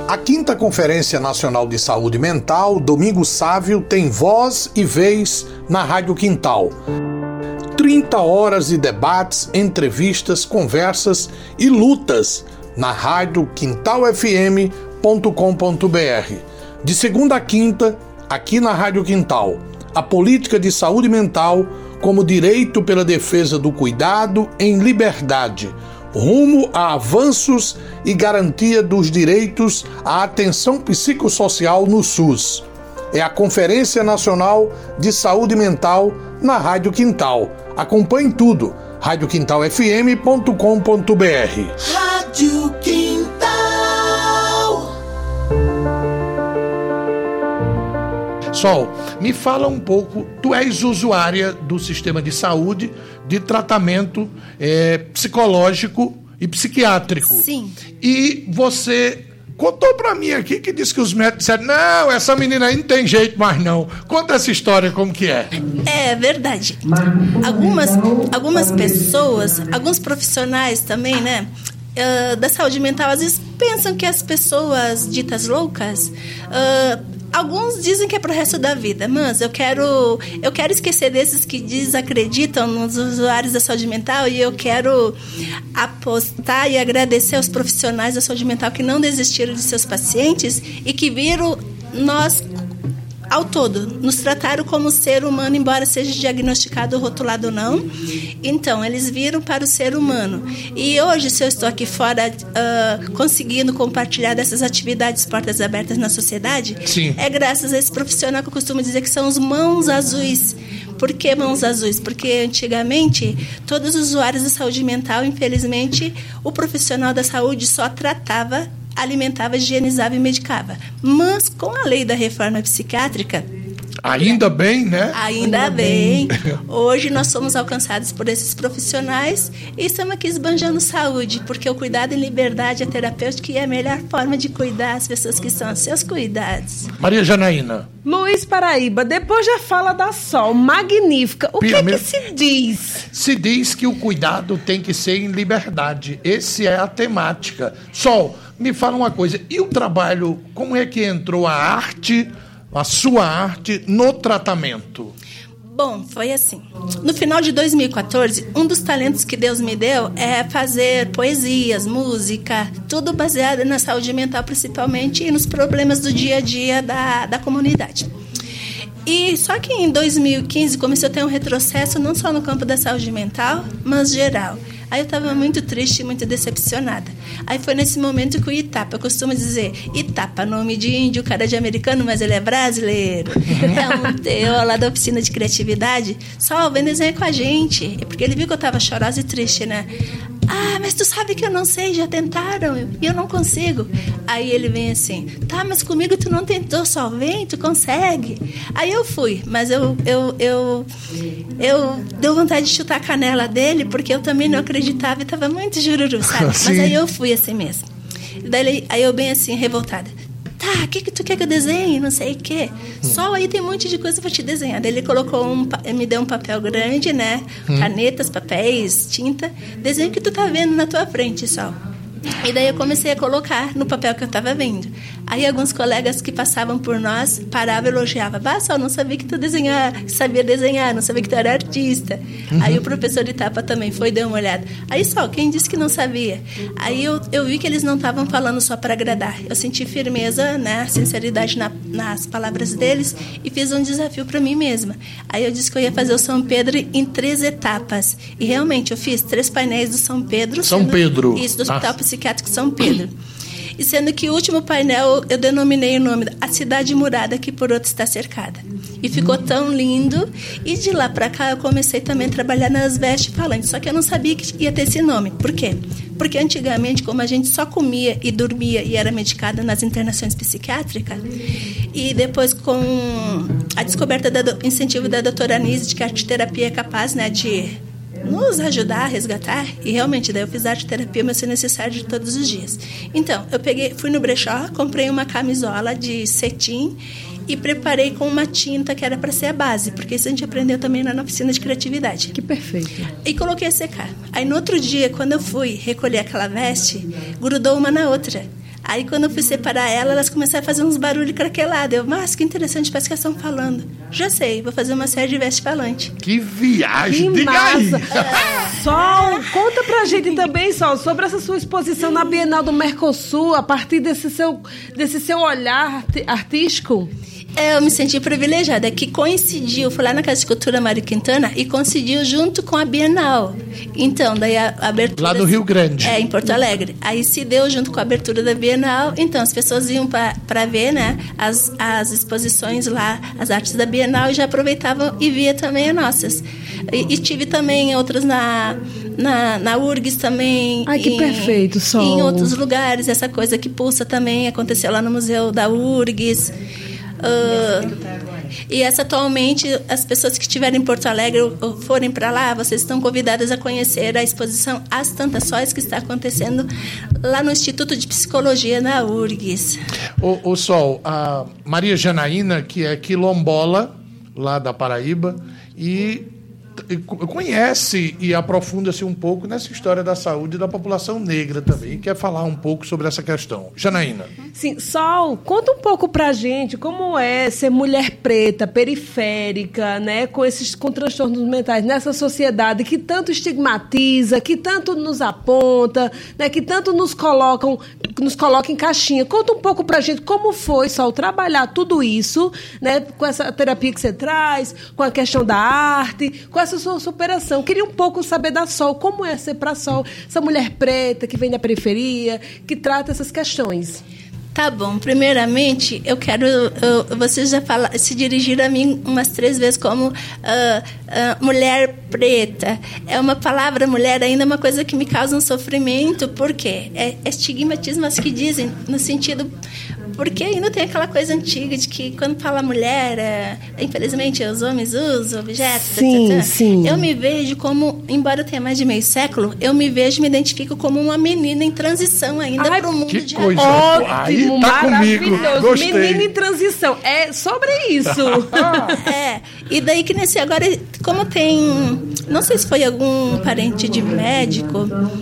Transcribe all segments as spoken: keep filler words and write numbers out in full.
A quinta Conferência Nacional de Saúde Mental, Domingo Sávio, tem voz e vez na Rádio Quintal. trinta horas de debates, entrevistas, conversas e lutas na rádio quintal f m ponto com ponto b r. De segunda a quinta, aqui na Rádio Quintal, a política de saúde mental como direito pela defesa do cuidado em liberdade, rumo a avanços e garantia dos direitos à atenção psicossocial no SUS. É a Conferência Nacional de Saúde Mental na Rádio Quintal. Acompanhe tudo. rádio quintal f m ponto com ponto b r. Rádio Quintal. Sol, me fala um pouco, tu és usuária do sistema de saúde de tratamento é, psicológico e psiquiátrico. Sim. E você contou pra mim aqui que disse que os médicos disseram, não, essa menina aí não tem jeito mais não. Conta essa história como que é. É verdade. Algumas, algumas pessoas, alguns profissionais também, né, uh, da saúde mental, às vezes pensam que as pessoas ditas loucas... Uh, Alguns dizem que é pro resto da vida, mas eu quero, eu quero esquecer desses que desacreditam nos usuários da saúde mental e eu quero apostar e agradecer aos profissionais da saúde mental que não desistiram de seus pacientes e que viram nós ao todo, nos trataram como ser humano, embora seja diagnosticado, rotulado ou não. Então, eles viram para o ser humano. E hoje, se eu estou aqui fora uh, conseguindo compartilhar dessas atividades portas abertas na sociedade, Sim. é graças a esse profissional que eu costumo dizer que são os mãos azuis. Por que mãos azuis? Porque antigamente, todos os usuários da saúde mental, infelizmente, o profissional da saúde só tratava, alimentava, higienizava e medicava. Mas com a lei da reforma psiquiátrica... Ainda bem, né? Ainda bem. Hoje nós somos alcançados por esses profissionais e estamos aqui esbanjando saúde, porque o cuidado em liberdade é terapêutico e é a melhor forma de cuidar as pessoas que são seus cuidados. Maria Janaína. Luiz Paraíba, depois já fala da Sol, magnífica. O Pia, que, meu... que se diz? Se diz que o cuidado tem que ser em liberdade. Essa é a temática. Sol, me fala uma coisa. E o trabalho, como é que entrou a arte, a sua arte, no tratamento? Bom, foi assim. No final de dois mil e quatorze, um dos talentos que Deus me deu é fazer poesias, música, tudo baseado na saúde mental, principalmente, e nos problemas do dia a dia da, da comunidade. E só que em dois mil e quinze comecei a ter um retrocesso, não só no campo da saúde mental, mas geral. Aí eu estava muito triste, muito decepcionada. Aí foi nesse momento que o Itapa, eu costumo dizer, Itapa, nome de índio, cara de americano, mas ele é brasileiro. É um teu lá da oficina de criatividade. Só vem desenhar com a gente. Porque ele viu que eu estava chorosa e triste, né? Ah, mas tu sabe que eu não sei, já tentaram e eu não consigo. Aí ele vem assim, tá, mas comigo tu não tentou, só vem, tu consegue. Aí eu fui, mas eu, eu, eu, eu deu vontade de chutar a canela dele, porque eu também não acreditava e tava muito jururu, sabe? Mas aí eu fui assim mesmo. Daí, aí eu bem assim, revoltada. Tá, o que, que tu quer que eu desenhe? Não sei o quê. Hum. Só aí tem um monte de coisa pra te desenhar. Daí ele colocou um, me deu um papel grande, né? Hum. Canetas, papéis, tinta. Desenho que tu tá vendo na tua frente, só. E daí eu comecei a colocar no papel que eu estava vendo. Aí alguns colegas que passavam por nós paravam e elogiavam. Bah, Sol, não sabia que tu desenhar, sabia desenhar, não sabia que tu era artista. Uhum. Aí o professor de Itapa também foi, deu uma olhada. Aí, Sol, quem disse que não sabia? Aí eu, eu vi que eles não estavam falando só para agradar. Eu senti firmeza, né, sinceridade na, nas palavras deles e fiz um desafio para mim mesma. Aí eu disse que eu ia fazer o São Pedro em três etapas. E realmente eu fiz três painéis do São Pedro. São sendo, Pedro. Isso, do Hospital ah. Psiquiátrico São Pedro. E sendo que o último painel eu denominei o nome A Cidade Murada que por outro está cercada. E ficou tão lindo. E de lá para cá eu comecei também a trabalhar nas vestes falantes. Só que eu não sabia que ia ter esse nome. Por quê? Porque antigamente, como a gente só comia e dormia e era medicada nas internações psiquiátricas, e depois com a descoberta do incentivo da doutora Anise de que a arteterapia é capaz, né, de nos ajudar a resgatar, e realmente daí eu fiz arte terapia, mas foi necessário de todos os dias. Então, eu peguei, fui no brechó, comprei uma camisola de cetim e preparei com uma tinta que era para ser a base, porque isso a gente aprendeu também lá na oficina de criatividade. Que perfeito. E coloquei a secar. Aí no outro dia, quando eu fui recolher aquela veste, grudou uma na outra. Aí, quando eu fui separar ela, elas começaram a fazer uns barulhos craquelados. Eu, mas que interessante, parece que elas estão falando. Já sei, vou fazer uma série de veste-falante. Que viagem, Que diga massa. aí. É. Sol, conta pra gente também, Sol, sobre essa sua exposição na Bienal do Mercosul, a partir desse seu, desse seu olhar arti- artístico. É, eu me senti privilegiada, que coincidiu, fui lá na Casa de Cultura Mário Quintana e coincidiu junto com a Bienal. Então, daí a, a abertura... Lá do Rio Grande. É, em Porto Alegre. Aí se deu junto com a abertura da Bienal, então as pessoas iam para ver, né, as, as exposições lá, as artes da Bienal, e já aproveitavam e via também as nossas. E, e tive também outras na, na, na U R G S também. Ai, que em, perfeito, Sol. Em outros lugares, essa coisa que pulsa também, aconteceu lá no Museu da U R G S. Uh, e essa atualmente, as pessoas que estiverem em Porto Alegre ou, ou forem para lá, vocês estão convidadas a conhecer a exposição As Tantas Sóis, que está acontecendo lá no Instituto de Psicologia na U R G S. O, o Sol, a Maria Janaína, que é quilombola, lá da Paraíba, e e conhece e aprofunda-se um pouco nessa história da saúde da população negra também, e quer falar um pouco sobre essa questão. Janaína. Sim, Sol, conta um pouco pra gente como é ser mulher preta, periférica, né, com esses com transtornos mentais nessa sociedade que tanto estigmatiza, que tanto nos aponta, né, que tanto nos colocam, nos coloca em caixinha. Conta um pouco pra gente como foi, Sol, trabalhar tudo isso, né, com essa terapia que você traz, com a questão da arte, com essa sua superação. Queria um pouco saber da Sol, como é ser pra Sol, essa mulher preta que vem da periferia, que trata essas questões. Tá bom, primeiramente eu quero, eu, vocês já fala, se dirigiram a mim umas três vezes como uh, uh, mulher preta. É uma palavra mulher ainda é uma coisa que me causa um sofrimento, porque é, é estigmatismo as que dizem, no sentido, porque ainda tem aquela coisa antiga de que quando fala mulher, é, infelizmente os homens usam objetos. Sim, tata, tata. sim. Eu me vejo como, embora eu tenha mais de meio século, eu me vejo, me identifico como uma menina em transição ainda para o mundo que de coisa. agora. Aí tá comigo. Gostei. Menina em transição. É sobre isso. É, e daí que nesse agora, como tem, não sei se foi algum parente de médico,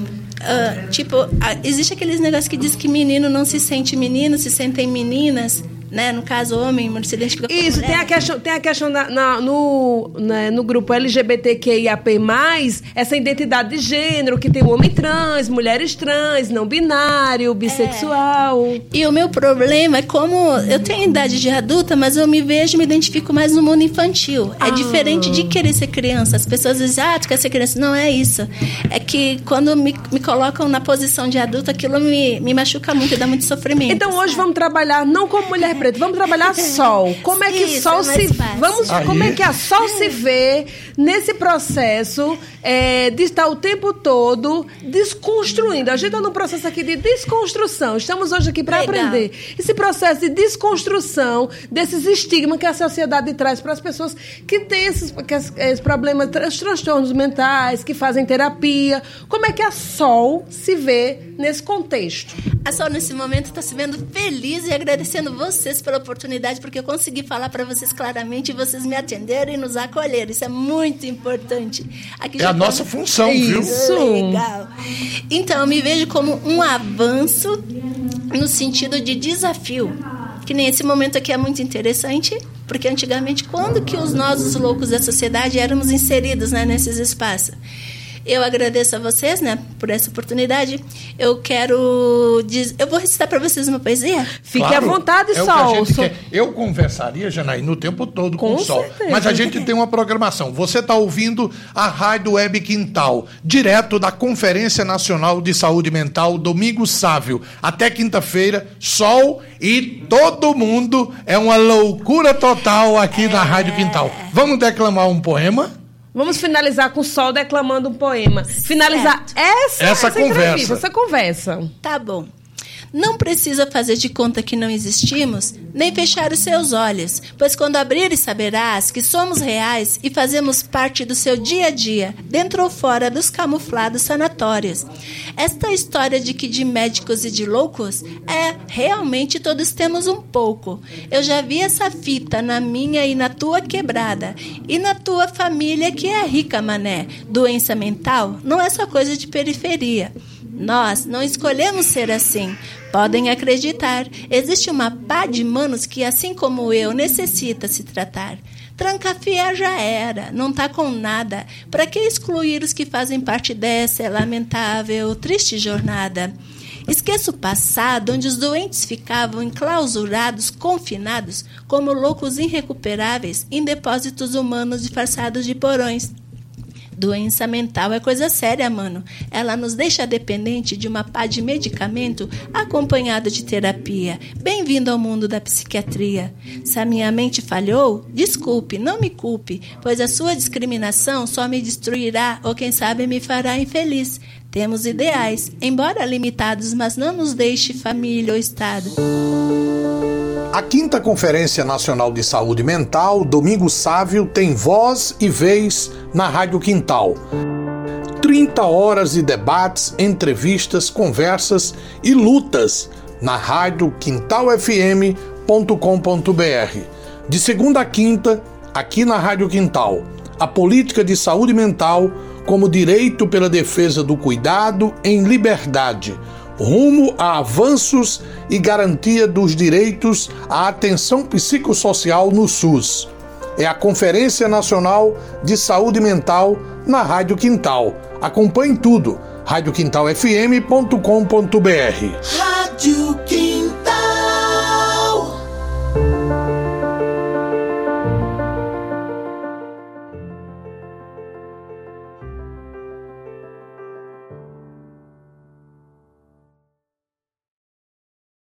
uh, tipo, uh, existe aqueles negócios que diz que menino não se sente menino, se sentem meninas, né? No caso, homem se identifica com Isso, mulher. tem a questão, tem a questão na, na, no, né, no grupo L G B T Q I A P mais, essa identidade de gênero, que tem o homem trans, mulheres trans, não binário, bissexual. É. E o meu problema é como eu tenho idade de adulta, mas eu me vejo, me identifico mais no mundo infantil. É Ah. diferente de querer ser criança. As pessoas dizem, ah, tu quer ser criança. Não é isso. É que quando me, me colocam na posição de adulta, aquilo me, me machuca muito e dá muito sofrimento. Então hoje vamos trabalhar não como mulher preta, vamos trabalhar Sol. Como é que Isso, Sol é mais se fácil. vamos, Aí. como é que a Sol se vê nesse processo é, de estar o tempo todo desconstruindo. A gente está num processo aqui de desconstrução. Estamos hoje aqui para Legal. aprender esse processo de desconstrução desses estigmas que a sociedade traz para as pessoas que têm esses, que esses, esses problemas, os transtornos mentais, que fazem terapia. Como é que a Sol se vê nesse contexto? A Sol, nesse momento, está se vendo feliz e agradecendo vocês pela oportunidade, porque eu consegui falar para vocês claramente e vocês me atenderam e nos acolheram. Isso é muito importante. Aqui É já a nossa função, viu? Isso. Legal. Então, eu me vejo como um avanço no sentido de desafio. Que nem esse momento aqui é muito interessante, porque antigamente, quando que os nós, os loucos da sociedade, éramos inseridos, né, nesses espaços? Eu agradeço a vocês, né, por essa oportunidade. Eu quero... Diz... Eu vou recitar para vocês uma poesia. Fique Claro, à vontade, é o que a Sol. gente Sol. quer. Eu conversaria, Janaína, o tempo todo com, Com o Sol. certeza. Mas a gente tem uma programação. Você está ouvindo a Rádio Web Quintal, direto da Conferência Nacional de Saúde Mental, Domingos Sávio. Até quinta-feira, sol e todo mundo. É uma loucura total aqui é... na Rádio Quintal. Vamos declamar um poema? Vamos finalizar com o Sol declamando um poema. Finalizar essa, essa, essa conversa. Essa conversa. Tá bom. Não precisa fazer de conta que não existimos, nem fechar os seus olhos, pois quando abrires saberás que somos reais e fazemos parte do seu dia a dia, dentro ou fora dos camuflados sanatórios. Esta história de que de médicos e de loucos, é, realmente todos temos um pouco. Eu já vi essa fita na minha e na tua quebrada, e na tua família que é rica, mané. Doença mental não é só coisa de periferia. Nós não escolhemos ser assim. Podem acreditar, existe uma pá de manos que, assim como eu, necessita se tratar. Trancafiar já era, não tá com nada. Para que excluir os que fazem parte dessa lamentável, triste jornada? Esqueça o passado, onde os doentes ficavam enclausurados, confinados, como loucos irrecuperáveis, em depósitos humanos disfarçados de porões. Doença mental é coisa séria, mano. Ela nos deixa dependente de uma pá de medicamento acompanhado de terapia. Bem-vindo ao mundo da psiquiatria. Se a minha mente falhou, desculpe, não me culpe, pois a sua discriminação só me destruirá ou, quem sabe, me fará infeliz. Temos ideais, embora limitados, mas não nos deixe família ou Estado. A quinta Conferência Nacional de Saúde Mental, Domingos Sávio, tem voz e vez na Rádio Quintal. trinta horas de debates, entrevistas, conversas e lutas na rádio quintal f m ponto com ponto b r. De segunda a quinta, aqui na Rádio Quintal, a política de saúde mental como direito pela defesa do cuidado em liberdade, rumo a avanços e garantia dos direitos à atenção psicossocial no SUS. É a Conferência Nacional de Saúde Mental na Rádio Quintal. Acompanhe tudo. rádio quintal f m ponto com ponto b r. Rádio